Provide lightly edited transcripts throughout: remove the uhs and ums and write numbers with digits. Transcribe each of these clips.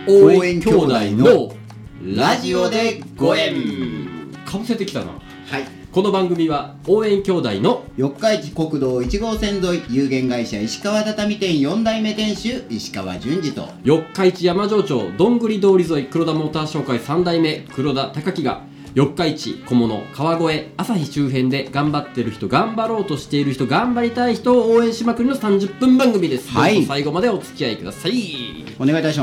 応援兄弟のラジオでご縁。かぶせてきたな。 はい。 この番組は応援兄弟の四日市国道1号線沿い有限会社石川畳店4代目店主石川淳二と四日市山城町どんぐり通り沿い黒田モーター商会3代目黒田隆樹が四日市、小物、川越、旭周辺で頑張ってる人、頑張ろうとしている人、頑張りたい人を応援しまくりの30分番組です。 はい、 どうぞ最後までお付き合いください。 お願いいたします。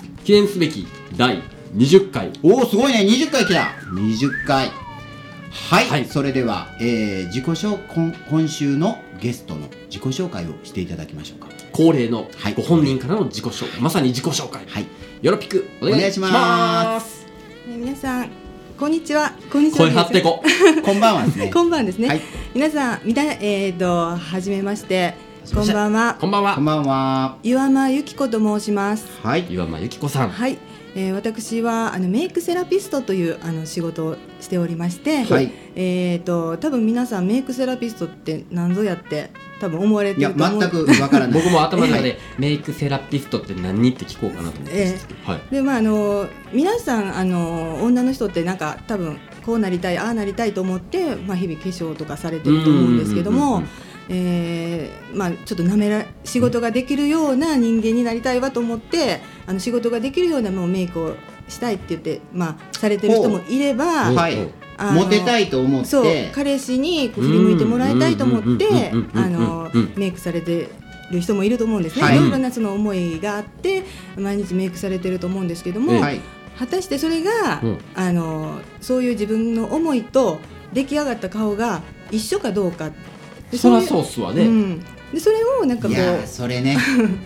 記念すべき第20回。 おお、すごいね。20回来た。20回。はい、 はい、 それでは、自己今週のゲストの自己紹介をしていただきましょうか。 恒例のご本人からの自己紹介、まさに自己紹介、 はい、 よろぴくお願いします。 皆さんこんにちは。こんにちは。 声張ってここんばんはですね。 こんばんですね、 はい、 皆さんはじめまして、こんばんは。 こんばんは。 こんばんは。 岩間由紀子と申します。 はい、 岩間由紀子さん。 はい、私はメイクセラピストという仕事をしておりまして、 はい、 多分皆さんメイクセラピストって何ぞやって多分思われてると思う。 いや全くわからない僕も頭の中で、メイクセラピストって何って聞こうかなと思ってますけど、はい、 で皆さん女の人ってなんか多分こうなりたいああなりたいと思って、日々化粧とかされてると思うんですけども、ちょっと仕事ができるような人間になりたいわと思って仕事ができるようなメイクをしたいって言って、されてる人もいれば、 はい、モテたいと思って、 そう彼氏に振り向いてもらいたいと思ってメイクされてる人もいると思うんですね、はい、いろいろなその思いがあって毎日メイクされてると思うんですけども、はい、果たしてそれが、そういう自分の思いと出来上がった顔が一緒かどうか。 そりゃそうっすわね、 でそれをなんかこう、 いやそれね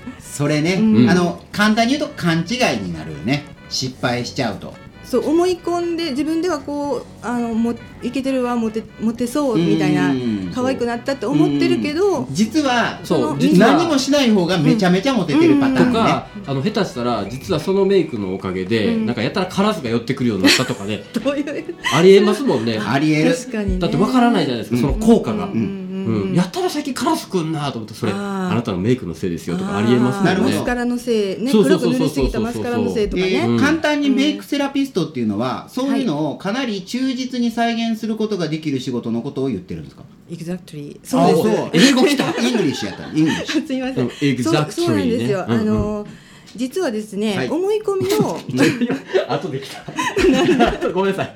簡単に言うと勘違いになるよね。失敗しちゃうとそう思い込んで自分ではこうイケてるわモテそうみたいな可愛くなったって思ってるけど、 実は何もしない方がめちゃめちゃモテてるパターンね、 とか下手したら実はそのメイクのおかげで、なんかやたらカラスが寄ってくるようになったとかねどういうありえますもんね。 ありえる。 確かにね。 だってわからないじゃないですか、その効果が。やったら最近カラスくんなと思って、それあなたのメイクのせいですよとかありえますもんね。 マスカラのせいね、黒く塗りすぎたマスカラのせいとかね。 簡単にメイクセラピストっていうのは、そういうのをかなり忠実に再現することができる仕事のことを言ってるんですか？ Exactly。 そうです。 英語来た。 イングリッシュやった。イングリッシュ。 すいません。 Exactly。 そうなんですよ。実はですね、はい、思い込みを後で来たごめんなさい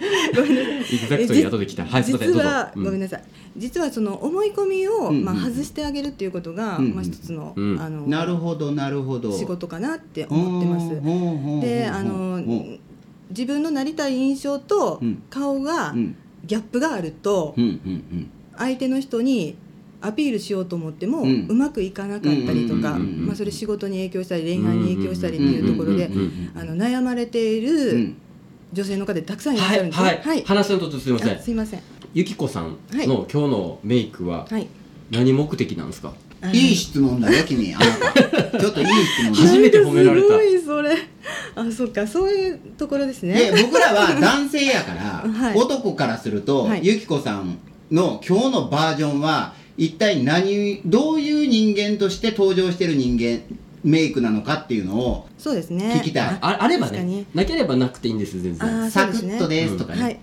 Exactly後で来た。はい、すいません。 実はごめんなさい。実はその思い込みを外してあげるっていうことが一つのなるほどなるほど仕事かなって思ってます。で自分のなりたい印象と顔がギャップがあると相手の人にアピールしようと思ってもうまくいかなかったりとか、それ仕事に影響したり恋愛に影響したりっていうところで悩まれている女性の方たくさんいらっしゃるんですね。 はい、話の途中すいません。 すいません。 ゆきこさんの今日のメイクは何目的なんですか？ いい質問だよ君。あなたちょっといい質問だ。 初めて褒められた。 すごいそれ。そっか、そういうところですね。 で僕らは男性やから、男からするとゆきこさんの今日のバージョンは一体どういう人間として登場している人間メイクなのかっていうのをそうですね。 聞きたい。 あればね、なければなくていいんです全然。 サクッとですとかね。 はい、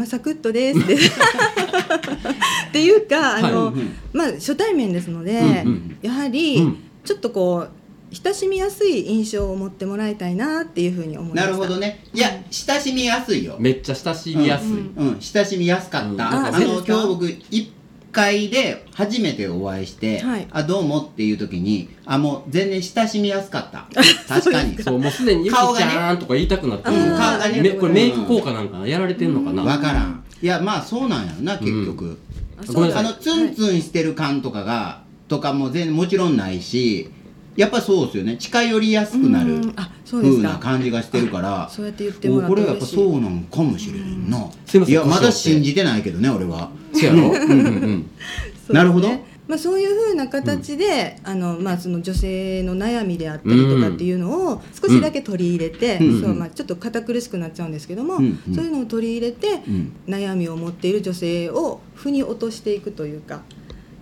サクッとですっていうか初対面ですので、やはりちょっとこう親しみやすい印象を持ってもらいたいなっていうふうに思いました。 なるほどね。いや親しみやすいよ。 めっちゃ親しみやすい。 親しみやすかった。今日僕1回で初めてお会いして、どうもっていう時にもう全然親しみやすかった。確かにそうもうすでにゆきちゃんとか言いたくなってる。 顔がね、 これメイク効果なんかな、やられてんのかな。 わからん。いやそうなんやろな結局。ツンツンしてる感とかも全然もちろんないし、やっぱそうですよね。近寄りやすくなる風な感じがしてるから、 そうやって言ってもらってこれやっぱそうなんかもしれへんな。いやまだ信じてないけどね俺は。 そうやろ。 なるほど。 そういう風な形でその女性の悩みであったりとかっていうのを少しだけ取り入れて、ちょっと堅苦しくなっちゃうんですけども、そういうのを取り入れて、悩みを持っている女性を腑に落としていくというか、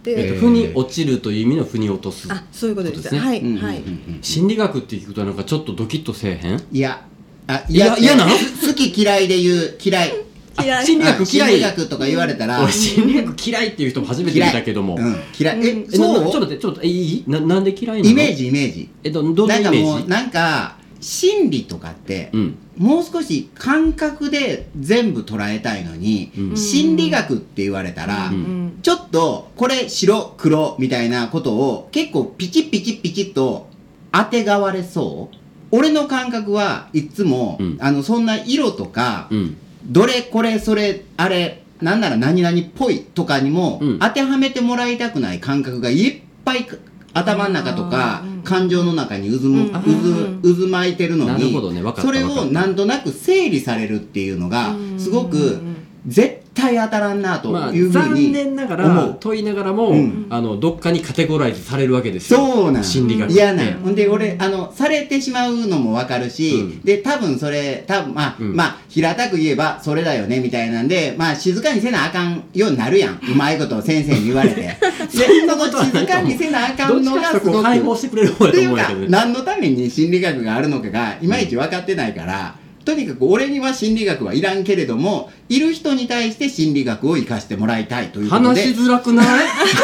で、 腑に落ちるという意味の腑に落とす。 そういうことです。 ね、 はい、はい。 心理学って聞くとなんかちょっとドキッとせえへん？ いやなの？ 好き嫌いで言う嫌い。 心理学嫌い。 心理学とか言われたら、 心理学嫌いっていう人も初めて見たけども。 嫌い。 そう？ちょっといい？なんで嫌いなの？ イメージ。 どんなイメージ？ なんか心理とかって、もう少し感覚で全部捉えたいのに、心理学って言われたら、ちょっとこれ白黒みたいなことを結構ピチッと当てがわれそう。俺の感覚はいつも、そんな色とか、どれこれそれあれなんなら何々っぽいとかにも、当てはめてもらいたくない感覚がいっぱい頭の中とか感情の中に渦巻いてるのに、それをなんとなく整理されるっていうのがすごく絶対当たらんなというふうに残念ながら問いながらも、どっかにカテゴライズされるわけですよ。 そうなん、 心理学って嫌なん。ほんで俺されてしまうのも分かるし、で多分平たく言えばそれだよねみたいなんで、静かにせなあかんようになるやん、うまいこと先生に言われてでその静かにせなあかんのがすごく解放してくれる方やと思うんやけどね。 何のために心理学があるのかがいまいち分かってないから、とにかく俺には心理学はいらんけれども、いる人に対して心理学を生かしてもらいたいということで。 話しづらくない？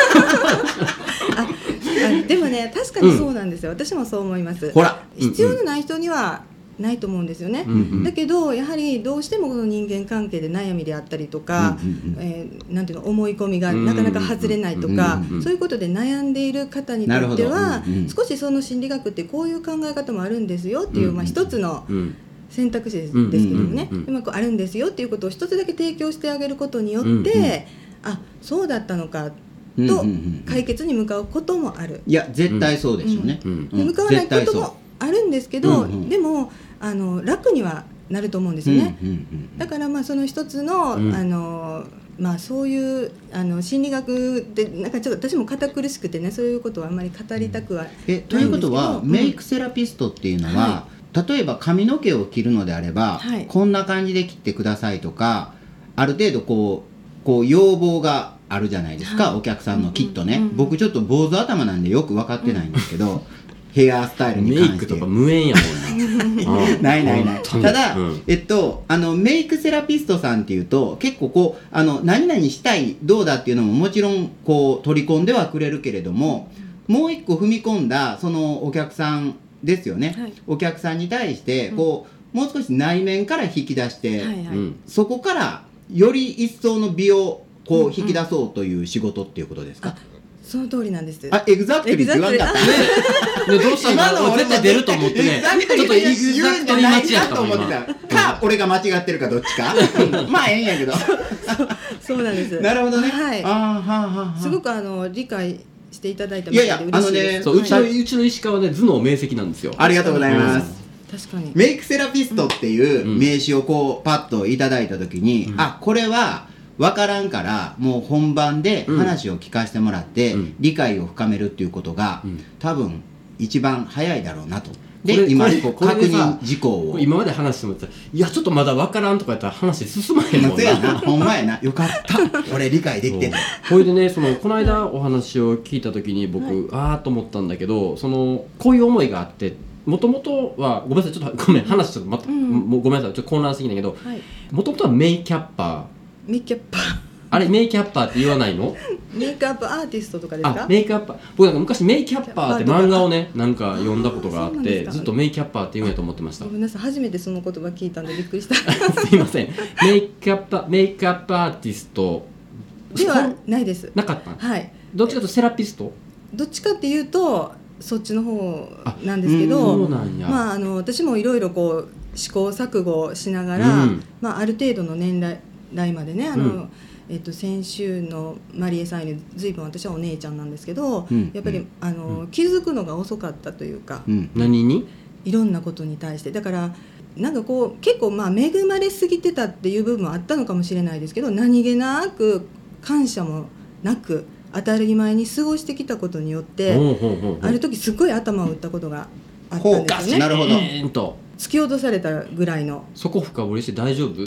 でもね、確かにそうなんですよ。私もそう思います。 ほら、 必要のない人にはないと思うんですよね。だけどやはりどうしてもこの人間関係で悩みであったりとか、なんていうの、思い込みがなかなか外れないとか、そういうことで悩んでいる方にとっては、少しその心理学ってこういう考え方もあるんですよっていう、一つの選択肢ですけどもね、うまくあるんですよっていうことを一つだけ提供してあげることによって、そうだったのかと解決に向かうこともある。 いや絶対そうでしょうね。 向かわないこともあるんですけど、でも楽にはなると思うんですよね。だからその一つの、そういう心理学ってなんかちょっと私も堅苦しくてね、そういうことはあんまり語りたくはないんですけど。 ということは、メイクセラピストっていうのは、例えば髪の毛を切るのであれば、こんな感じで切ってくださいとか、ある程度こう要望があるじゃないですか、お客さんのきっとね。僕ちょっと坊主頭なんでよく分かってないんですけどヘアスタイルに関してメイクとか無縁やもんなないただ、メイクセラピストさんっていうと結構何々したいどうだっていうのももちろん取り込んではくれるけれども、もう一個踏み込んだそのお客さんですよね、お客さんに対してもう少し内面から引き出して、そこからより一層の美を引き出そうという仕事っていうことですか？ その通りなんです。 エグザクトリーって言わんかったね。どうしたの？絶対出ると思ってね。ちょっとエグザクトリー待ちやったもん今。 か俺が間違ってるかどっちか。まあええんやけど。 そうなんです。 なるほどね。 すごく理解していただいたみたいで嬉しいです。 うちの石川ね、頭脳明晰なんですよ。 ありがとうございます。 確かにメイクセラピストっていう名刺をパッといただいた時に、これは分からんからもう本番で話を聞かせてもらって、理解を深めるっていうことが、多分一番早いだろうなと。で今確認事項を今まで話してもらったら、いやちょっとまだ分からんとかやったら話進まへんもんな。 ほんまやな、よかった俺理解できてる。 これでね、この間お話を聞いた時に僕、と思ったんだけど、こういう思いがあって、もともとはごめんなさい、ちょっとごめん話ちょっとごめんなさい、ちょっと混乱すぎないけど、もともとはメイキャッパーあれメイキャッパーって言わないの？ メイクアップアーティストとかですか？ メイクアッパー、僕なんか昔メイキャッパーって漫画をねなんか読んだことがあって、ずっとメイキャッパーって言うんやと思ってました。 ごめんなさい、初めてその言葉聞いたんでびっくりしたすいません。メイクアップアーティストではないです。 なかった？ はい。 どっちかというとセラピスト？ どっちかっていうとそっちの方なんですけど、私もいろいろ試行錯誤しながら、ある程度の年代までね、先週のマリエさんより随分私はお姉ちゃんなんですけど、やっぱり気づくのが遅かったというか、 何に？ いろんなことに対して。だからなんか結構恵まれすぎてたっていう部分もあったのかもしれないですけど、何気なく感謝もなく当たり前に過ごしてきたことによって、ある時すごい頭を打ったことがあったんですよね。 なるほど。 突き落とされたぐらいの。 そこ深掘りして大丈夫？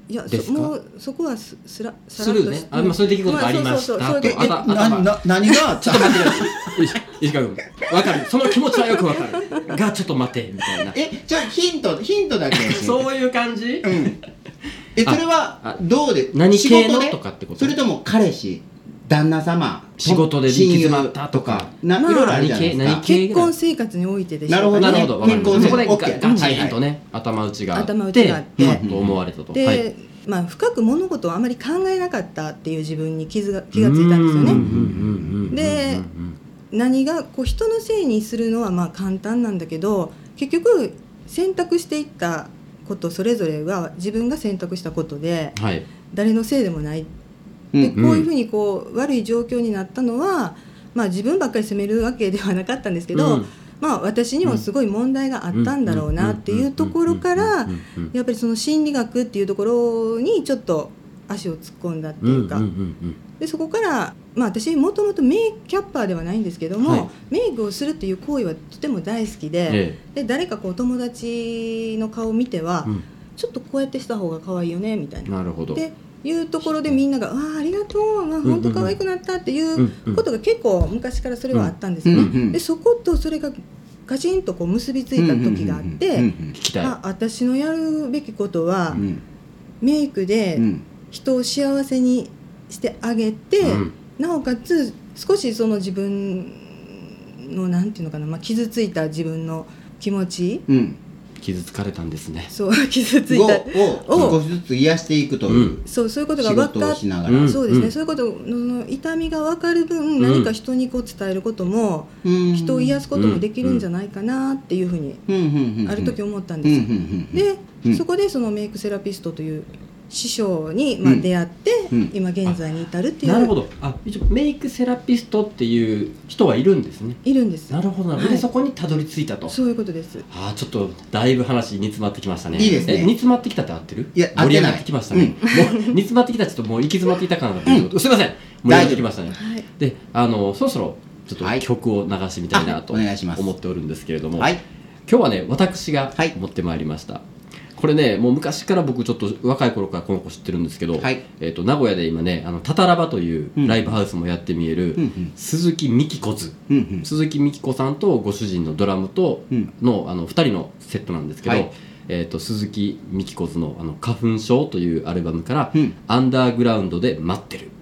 いやですか？ もうそこはスルーね。そういう出来事がありました。 何がちょっと待って石川君分かる、その気持ちはよく分かるが、ちょっと待てみたいな。 ヒントだけそういう感じ。 それはどうで、 何系のとかってこと？ それとも彼氏、旦那様、 仕事で行き詰まったとか、 いろいろあるじゃないですか。 結婚生活においてでしょうか。 なるほど、結婚生活そこでガチンとね、頭打ちがあってと思われたと。 で、深く物事をあまり考えなかったっていう自分に気がついたんですよね。で、何が人のせいにするのは簡単なんだけど、結局選択していったことそれぞれは自分が選択したことで、誰のせいでもない。でこういうふうに悪い状況になったのは、自分ばっかり責めるわけではなかったんですけど、私にもすごい問題があったんだろうなっていうところから、やっぱりその心理学っていうところにちょっと足を突っ込んだっていうか、でそこから、私もともとメイクキャッパーではないんですけども、メイクをするっていう行為はとても大好きで、誰か友達の顔を見ては、ちょっとこうやってした方が可愛いよねみたいな。 なるほど。 でいうところでみんながありがとう、本当可愛くなったっていうことが結構昔からそれはあったんですよね。でそことそれがガチンと結びついた時があって、私のやるべきことは、メイクで人を幸せにしてあげて、なおかつ少しその自分のなんていうのかな、傷ついた自分の気持ち、 傷つかれたんですね。 そう傷ついたを少しずつ癒していくという、 そういうことが分かっそうですね、そういうことの痛みが分かる分、何か人に伝えることも、人を癒すこともできるんじゃないかなっていうふうにある時思ったんです。でそこでそのメイクセラピストという師匠に出会って、今現在に至るっていう。 なるほど。一応メイクセラピストっていう人はいるんですね。 いるんです。 なるほど。でそこにたどり着いたと。 そういうことです。 ちょっとだいぶ話煮詰まってきましたね。 いいですね。 煮詰まってきたって合ってる？ いや、 盛り上がってきましたね。もう煮詰まってきた、ちょっともう行き詰まっていた感が出て、すいません、盛り上がってきましたね。で、そろそろちょっと曲を流してみたいなと思っておるんですけれども、今日はね、私が持ってまいりました。これね、もう昔から僕ちょっと若い頃からこの子知ってるんですけど、名古屋で今ね、タタラバというライブハウスもやってみえる、鈴木美希子図、鈴木美希子さんとご主人のドラムとの2人のセットなんですけど、鈴木美希子図の花粉症というアルバムからアンダーグラウンドで待ってる。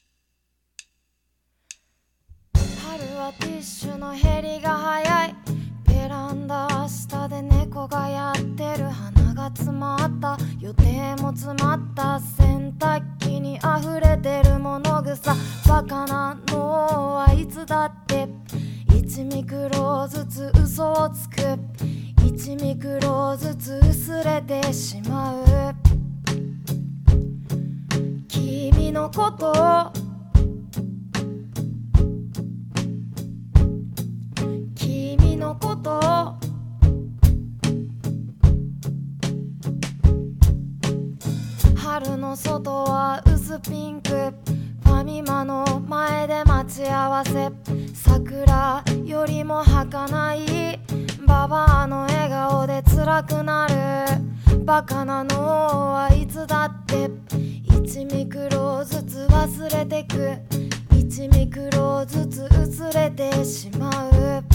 春はティッシュの減りが早い、ベランダ下で猫がやってる、花が詰まった予定も詰まった洗濯機に溢れてる物草、バカなのはいつだって1ミクロずつ嘘をつく、1ミクロずつ薄れてしまう、君のことを君のことを春の外は薄ピンク、ファミマの前で待ち合わせ、桜よりも儚いババアの笑顔で辛くなる、バカなのはいつだって1ミクロずつ忘れてく、1ミクロずつ薄れてしまう、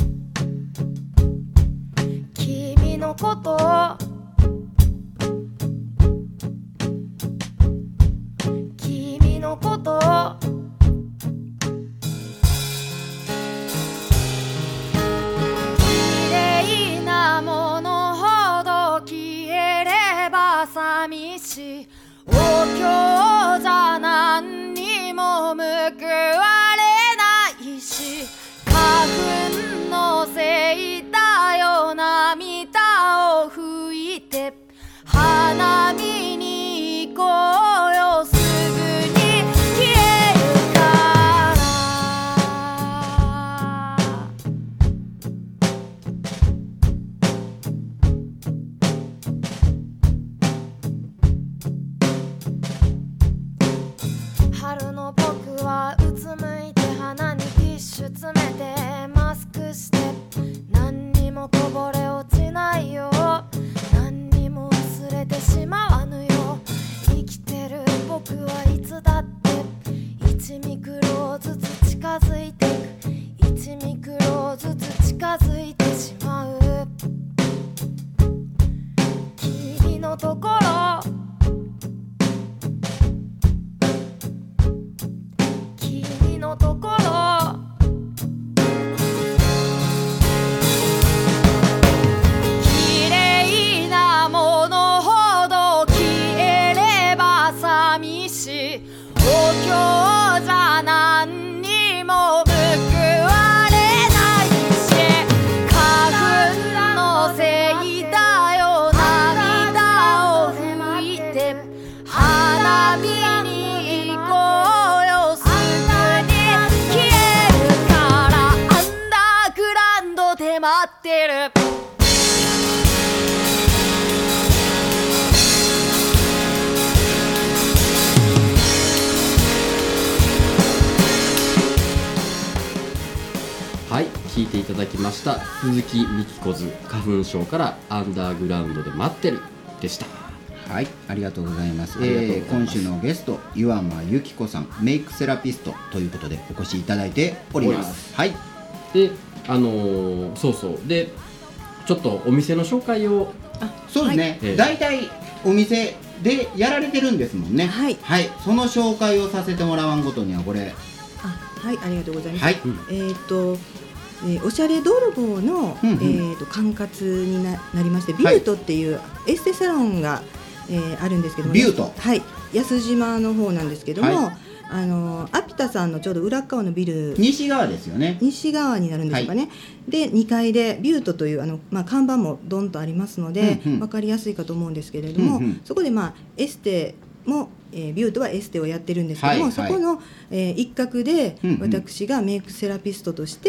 君のことを君のことを綺麗なものほど消えれば寂しい、お経じゃ何にも報われないし、花粉のせいだよ、涙を拭いて花見に行こうよ、すぐに消えるから春の僕はうつむいて鼻にティッシュ詰めずつ近づいてく1ミクロずつ近づいてしまう君のところ君のところ綺麗なものほど消えれば寂しいお経じゃ何にも報われないし花粉のせいだよ涙を拭いて花火に行こうよすぐに消えるからアンダーグラウンドで待ってるはい、聞いていただきました鈴木美希子図花粉症からアンダーグラウンドで待ってるでした。 はい、ありがとうございます。 ありがとうございます。 今週のゲスト岩間由紀子さん、メイクセラピストということでお越しいただいております。はい。 で、そうそうでちょっとお店の紹介を。 そうですね。だいたいお店でやられてるんですもんね。 はい。 はい。その紹介をさせてもらわんことにはこれ。 はい、ありがとうございます。 はい。 おしゃれ泥棒の、管轄に なりまして、ビュートっていうエステサロンが、あるんですけども、 ビュート、 はい、安島の方なんですけども、アピタさんのちょうど裏側のビル、 西側ですよね。 西側になるんでしょうかね。で2階でビュートという看板もドンとありますので、分かりやすいかと思うんですけれども、そこでエステもビュートはエステをやってるんですけども、そこの、一角で私がメイクセラピストとして、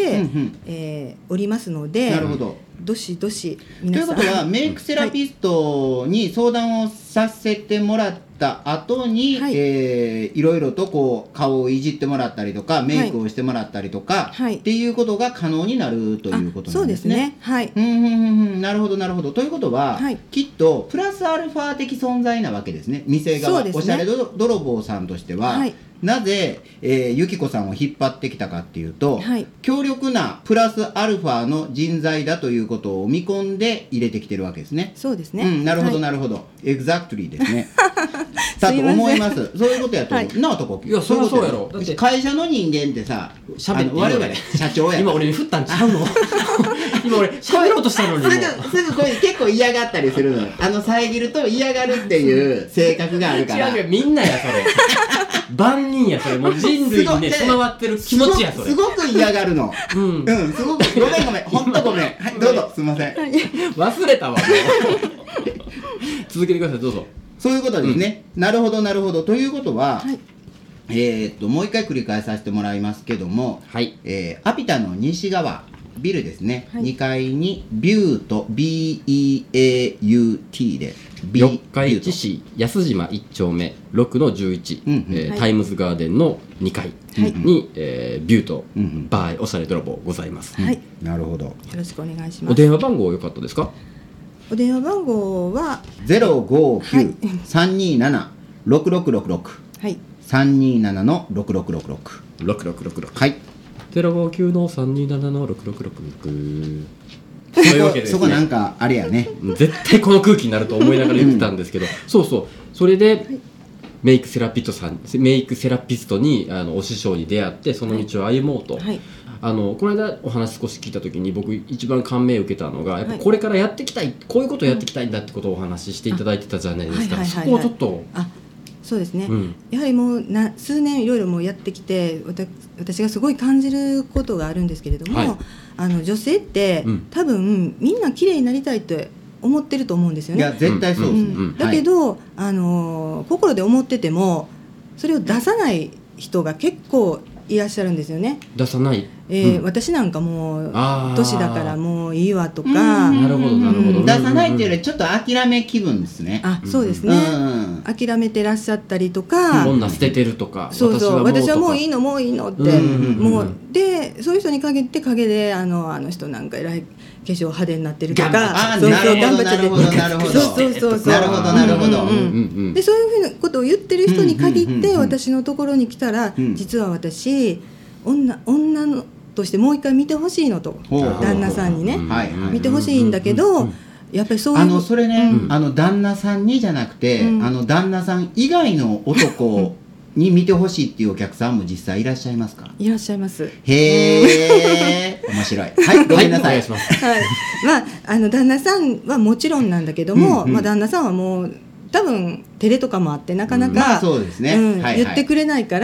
おりますので、 なるほど。 どしどし皆さん。ということはメイクセラピストに相談をさせてもらった後に、いろいろとこう顔をいじってもらったりとかメイクをしてもらったりとか、っていうことが可能になるということなんですね。 そうですね。はい。 なるほどなるほど。ということは、きっとプラスアルファ的存在なわけですね。店側、おしゃれ泥棒さんとしては。なぜ、由紀子さんを引っ張ってきたかっていうと、強力なプラスアルファの人材だということを見込んで入れてきてるわけですね。 そうですね。 なるほどなるほど。エグザクトリーですね。だと思います。そういうことやと思う。なあとこ。 いやそりゃそうやろ。 だって会社の人間ってさ、我々社長や。 今俺に振ったんちゃうの？今俺喋ろうとしたのに。 すぐこれ結構嫌がったりするのよ。遮ると嫌がるっていう性格があるから。 違うみんなやそれ。万人やそれ。もう人類にね備わってる気持ちやそれ。 すごく嫌がるの。すごくごめん本当ごめん。はいどうぞすみません。 忘れたわもう。続けてくださいどうぞ。 そういうことですね。なるほどなるほど。ということは、もう一回繰り返させてもらいますけども、アピタの西側ビルですね、2階にビュート BEAUT で四日市市安島1丁目6の11、タイムズガーデンの2階に、ビュート、バーおしゃれ泥棒ございます。 なるほど。 よろしくお願いします。 お電話番号よかったですか？ お電話番号は 059-327-6666 327の6666はい。 059の327の6666 そこなんかあれやね。 絶対この空気になると思いながら言ってたんですけど、そうそれで、メイクセラピストにお師匠に出会ってその道を歩もうと、この間お話少し聞いた時に僕一番感銘を受けたのがやっぱこれからやっていきたい、こういうことをやっていきたいんだってことをお話ししていただいてたじゃないですか。そこをちょっと。 そうですね、やはりもう数年いろいろもうやってきて私がすごい感じることがあるんですけれども、女性って、多分みんな綺麗になりたいって思ってると思うんですよね。 いや絶対そうです、 だけど、心で思っててもそれを出さない人が結構いらっしゃるんですよね。 出さない、 私なんかもう年だからもういいわとか、 なるほどなるほど。出さないっていうよりちょっと諦め気分ですね。 そうですね、諦めてらっしゃったりとか、 女捨ててるとか、 そう私はもういいのもういいのって、もうでそういう人に限って陰であの人なんかえらい化粧派手になってるとか、 なるほどなるほどなるほど、 そうなるほどなるほど。 でそういうふうなことを言ってる人に限って私のところに来たら、実は私女のとしてもう一回見てほしいのと、旦那さんにね、見てほしいんだけど、やっぱりそういうそれね、旦那さんにじゃなくて、旦那さん以外の男に見てほしいっていうお客さんも実際いらっしゃいますか？ いらっしゃいます。 へー面白い。はい、ごめんなさい。 はい、旦那さんはもちろんなんだけども、旦那さんはもう多分照れとかもあってなかなか、 そうですね、 言ってくれないから、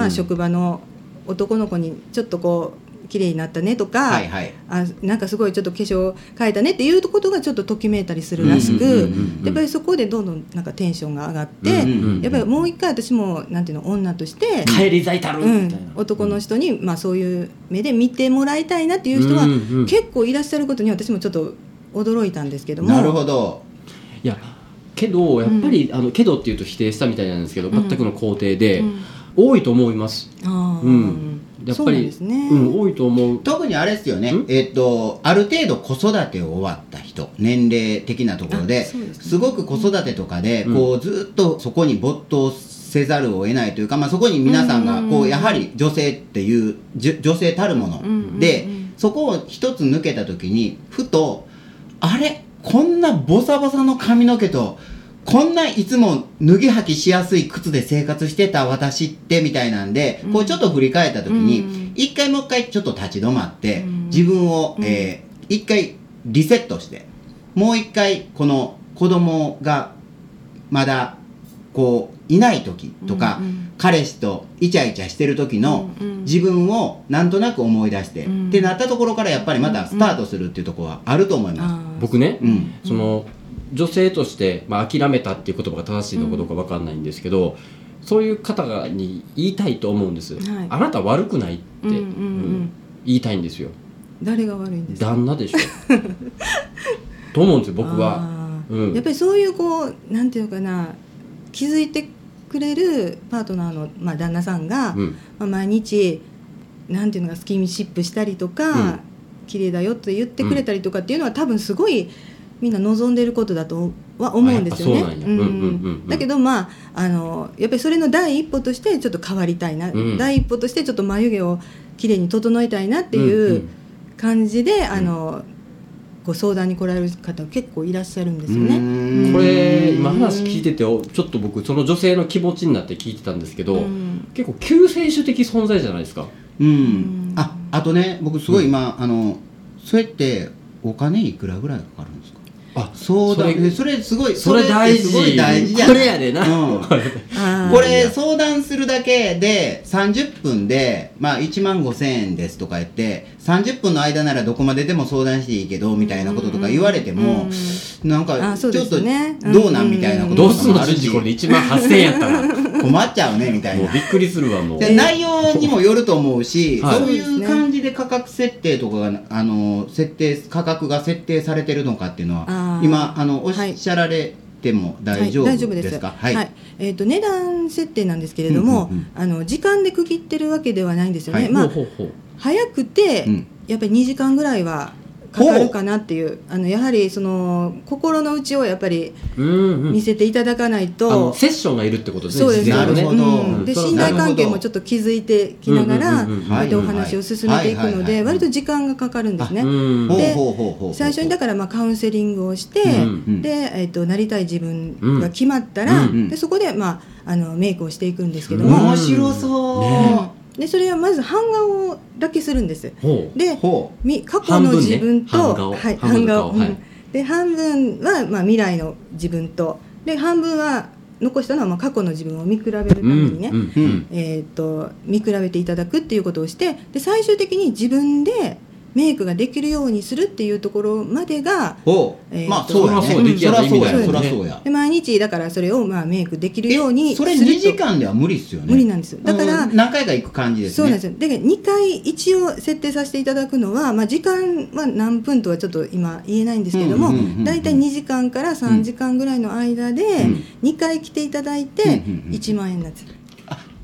職場の男の子にちょっとこう綺麗になったねとか、なんかすごいちょっと化粧変えたねっていうことがちょっとときめいたりするらしく、やっぱりそこでどんどんなんかテンションが上がって、やっぱりもう一回私もなんていうの、女として帰り咲いたるみたいな、 男の人にそういう目で見てもらいたいなっていう人は結構いらっしゃることに私もちょっと驚いたんですけども。 なるほど。 いやけどやっぱり、けどっていうと否定したみたいなんですけど、全くの肯定で、多いと思います。やっぱり、多いと思う。 特にあれですよね、ある程度子育てを終わった人、年齢的なところで、すごく子育てとかでこうずっとそこに没頭せざるを得ないというか、そこに皆さんがこうやはり女性っていう女性たるもので、そこを一つ抜けた時にふと、あれこんなボサボサの髪の毛とこんないつも脱ぎ履きしやすい靴で生活してた私ってみたいなんで、こうちょっと振り返った時に、一回もう一回ちょっと立ち止まって、自分を一回リセットして、もう一回この子供がまだこういない時とか、彼氏とイチャイチャしてる時の自分をなんとなく思い出して、ってなったところからやっぱりまたスタートするっていうところはあると思います。 僕ね、その女性として、諦めたっていう言葉が正しいのかどうか分かんないんですけど、そういう方に言いたいと思うんです、あなた悪くないって、言いたいんですよ。 誰が悪いんですか？ 旦那でしょと思うんですよ、僕は。 やっぱりそういうこうなんていうかな、気づいてくれるパートナーの、旦那さんが、毎日なんていうのかスキンシップしたりとか、綺麗だよって言ってくれたりとかっていうのは、多分すごいみんな望んでることだとは思うんですよね。だけどやっぱりそれの第一歩としてちょっと変わりたいな、第一歩としてちょっと眉毛をきれいに整えたいなっていう感じで、ご相談に来られる方結構いらっしゃるんですよね。 これ今話聞いてて、ちょっと僕その女性の気持ちになって聞いてたんですけど、結構救世主的存在じゃないですか。 あとね、僕すごい今、それってお金いくらぐらいかかるんですか？そうだ、それすごい、 それ大事、これやでな、 これ相談するだけで30分で15,000円ですとか言って、30分の間ならどこまででも相談していいけどみたいなこととか言われても、なんかちょっとどうなんみたいなこととかもあるし、これ18,000円やったら困っちゃうねみたいな、 もうびっくりするわ。もう内容にもよると思うし、そういう感じで価格設定とかが価格が設定されてるのかっていうのは今おっしゃられても大丈夫ですか？ 値段設定なんですけれども、時間で区切ってるわけではないんですよね。早くてやっぱり2時間ぐらいはかかるかなっていう、やはりその心の内をやっぱり見せていただかないと、 セッションがいるってことですね。 そうですね。 なるほど。 で信頼関係もちょっと築いてきながらお話を進めていくので、割と時間がかかるんですね。で最初にだからカウンセリングをして、でなりたい自分が決まったら、でそこでメイクをしていくんですけども、 面白そう。 でそれはまず版画をだけするんです。で過去の自分と版画を、で半分は未来の自分と、で半分は残したのは過去の自分を見比べるためにね、見比べていただくっていうことをして、で最終的に自分でメイクができるようにするっていうところまでが、 そうやね、そらそうや。 で毎日だからそれをメイクできるようにすると。 それ2時間では無理ですよね。 無理なんですよ。だから何回か行く感じですね。 そうなんですよ。で2回一応設定させていただくのは、時間は何分とはちょっと今言えないんですけども、だいたい2時間から3時間ぐらいの間で2回来ていただいて1万円なんです。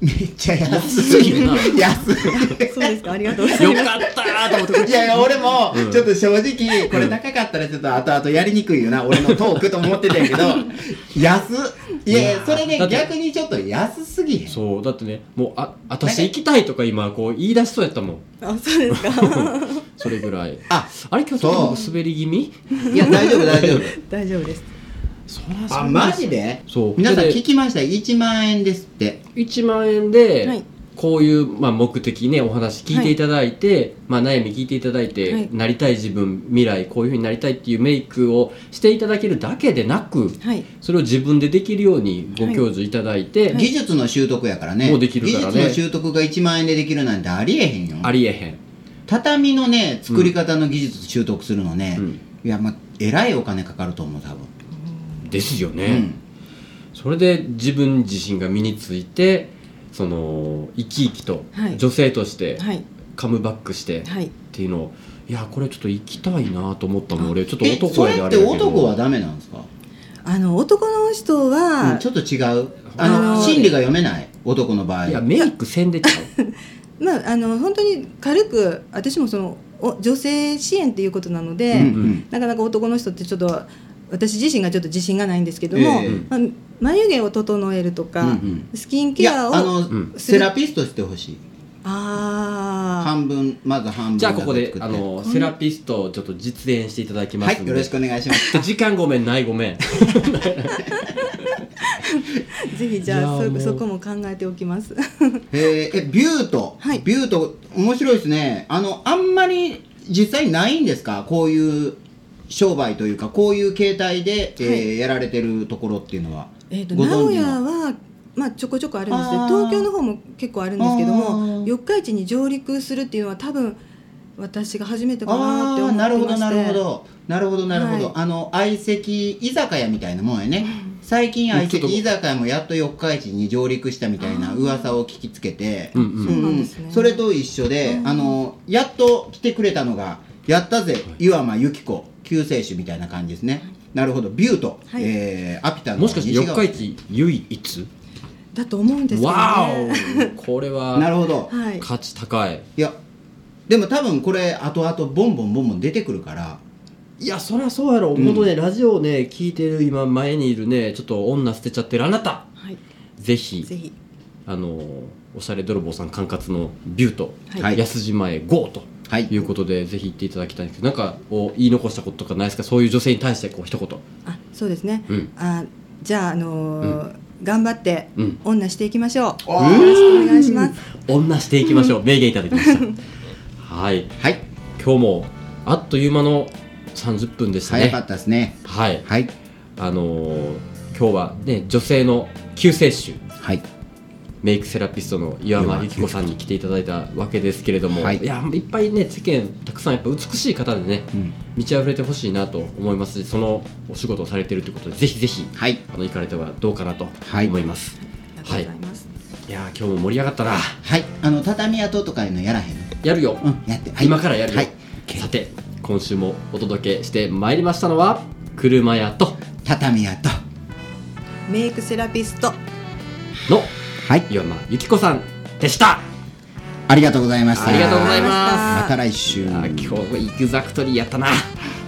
めっちゃ安すぎるな。 安い。 そうですか、ありがとうございます。 よかったーと思って。 いやいや、俺もちょっと正直これ高かったらちょっと後々やりにくいよな、俺のトークと思ってたんやけど安っ。いやいや、それね、逆にちょっと安すぎへん。 そうだってね、もう私行きたいとか今こう言い出しそうやったもん。 あ、そうですか。 それぐらい。 あれ今日ちょっと滑り気味？ いや、大丈夫大丈夫大丈夫です。 あ、マジで？ そう。 皆さん聞きました。1万円ですって。 1万円で、 はい、 こういう、目的ね、お話聞いていただいて、悩み聞いていただいて、はい、なりたい自分、未来こういう風になりたいっていうメイクをしていただけるだけでなく、はい、それを自分でできるようにご教授いただいて、 はい、技術の習得やからね。 もうできるからね。 技術の習得が1万円でできるなんてありえへんよ。 ありえへん。 畳のね、作り方の技術習得するのね、いや、えらいお金かかると思う、多分。 ですよね、それで自分自身が身について、その生き生きと女性としてカムバックしてっていうのを、いや、これちょっと行きたいなと思ったもん。俺ちょっと男やであれだけど。 それって男はダメなんですか？ 男の人は、 ちょっと違う。心理が読めない、男の場合。 いや、メイクせんでちゃう。 本当に軽く、私もその女性支援っていうことなので、なかなか男の人ってちょっと私自身がちょっと自信がないんですけども、眉毛を整えるとか、スキンケアをセラピストしてほしい。 まず半分。 じゃあここでセラピストをちょっと実演していただきますので、 はい、よろしくお願いします。 時間ごめん、ないごめん。 ぜひじゃあそこも考えておきます。 ビュート、ビュート面白いですね。あんまり実際ないんですか、こういう商売というか、こういう形態で、やられてるところっていうのは。 名古屋はちょこちょこあるんですけど、東京の方も結構あるんですけども、四日市に上陸するっていうのは多分私が初めてかなって思ってまして。 なるほど、相席居酒屋みたいなもんやね。最近相席居酒屋もやっと四日市に上陸したみたいな噂を聞きつけて、それと一緒で、やっと来てくれたのが、やったぜ岩間由紀子救世主みたいな感じですね。なるほど。ビュート、アピタのもしかして四日市唯一だと思うんですけどね。 わお、これはなるほど、 価値高い。 いやでも多分これ後々ボンボン出てくるから。 いや、そりゃそうやろ。本当ね、ラジオをね聞いてる今前にいるね、ちょっと女捨てちゃってるあなた、ぜひおしゃれ泥棒さん管轄のビュート、安島へ GO ということで、ぜひ行っていただきたいんですけど、なんか言い残したこととかないですか、そういう女性に対してこう一言。 そうですね、じゃあ頑張って女していきましょう。よろしくお願いします。 女していきましょう。名言いただきましたはい、今日もあっという間の30分でしたね。 早かったですね。 はい、今日はね、女性の救世主、メイクセラピストの岩間由紀子さんに来ていただいたわけですけれども、いや、いっぱいね、世間たくさんやっぱ美しい方でね、満ち溢れてほしいなと思いますし、そのお仕事をされているということで、ぜひぜひ、行かれてはどうかなと思います。いや、今日も盛り上がったな。 畳跡とかいうのやらへんの？ やるよ、 やって、 今からやるよ。さて、今週もお届けしてまいりましたのは、車屋と畳屋とメイクセラピストの岩間由紀子さんでした。 ありがとうございました。 ありがとうございます。 また来週。 今日エグザクトリーやったな。